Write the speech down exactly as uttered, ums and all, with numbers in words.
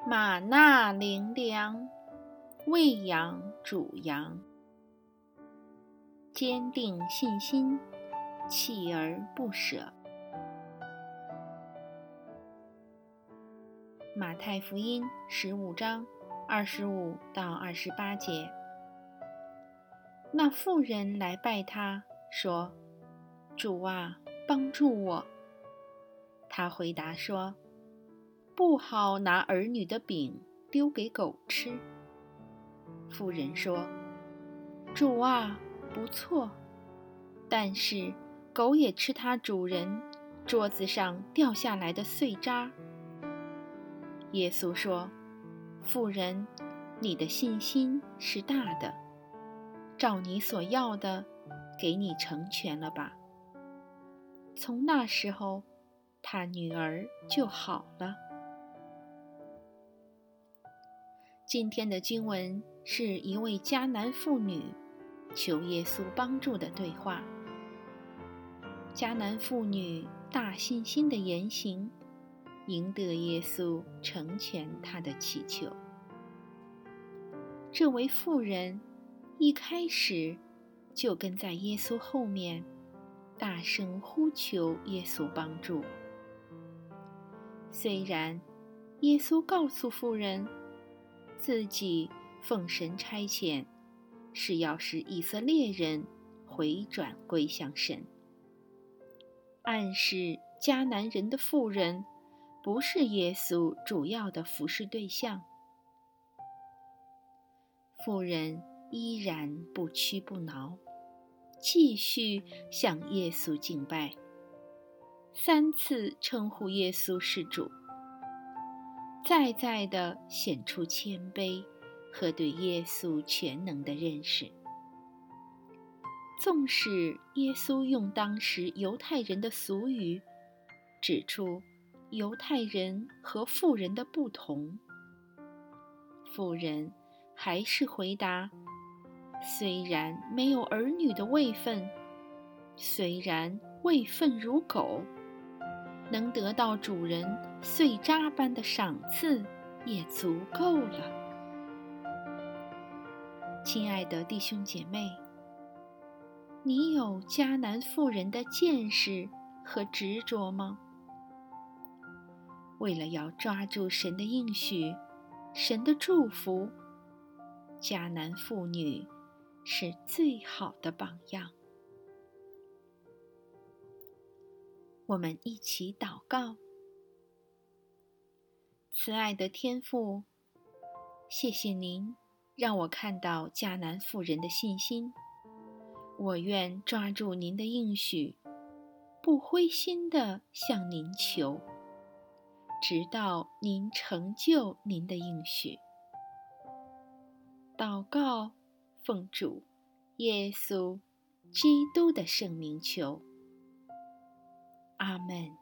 玛纳灵粮，喂养主羊。坚定信心，锲而不舍。马太福音十五章二十五到二十八节。那妇人来拜他，说：主啊，帮助我。他回答说：不好拿儿女的饼丢给狗吃。妇人说：主啊，不错，但是狗也吃它主人桌子上掉下来的碎渣。耶稣说：妇人，你的信心是大的，照你所要的，给你成全了吧。从那时候，他女儿就好了。今天的经文是一位迦南妇女求耶稣帮助的对话。迦南妇女大信心的言行，赢得耶稣成全她的祈求。这位妇人一开始就跟在耶稣后面，大声呼求耶稣帮助。虽然耶稣告诉妇人，自己奉神差遣，是要使以色列人回转归向神，暗示迦南人的妇人不是耶稣主要的服侍对象。妇人依然不屈不挠，继续向耶稣敬拜，三次称呼耶稣是主，再再地显出谦卑和对耶稣全能的认识。纵使耶稣用当时犹太人的俗语指出犹太人和妇人的不同，妇人还是回答：虽然没有儿女的位分，虽然位分如狗，能得到主人碎渣般的赏赐也足够了。亲爱的弟兄姐妹，你有迦南妇人的见识和执着吗？为了要抓住神的应许，神的祝福，迦南妇女是最好的榜样。我们一起祷告。慈爱的天父，谢谢您让我看到迦南妇人的信心，我愿抓住您的应许，不灰心地向您求，直到您成就您的应许。祷告，奉主耶稣基督的圣名求，阿们。